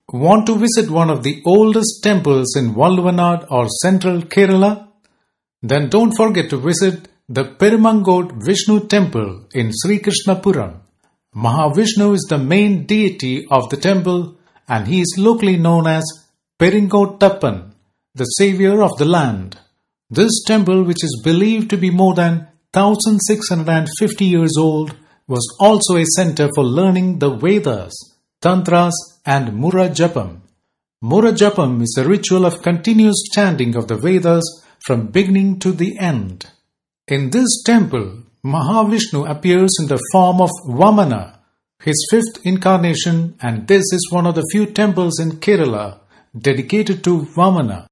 Want to visit one of the oldest temples in Valluvanad or central Kerala? Then don't forget to visit the Perumangood Vishnu temple in Sri Krishnapuram. Mahavishnu is the main deity of the temple and he is locally known as Peringottappan, the savior of the land. This temple, which is believed to be more than 1650 years old, was also a center for learning the Vedas, Tantras and Mura Japam. Mura Japam is a ritual of continuous chanting of the Vedas from beginning to the end. In this temple, Mahavishnu appears in the form of Vamana, his fifth incarnation, and this is one of the few temples in Kerala dedicated to Vamana.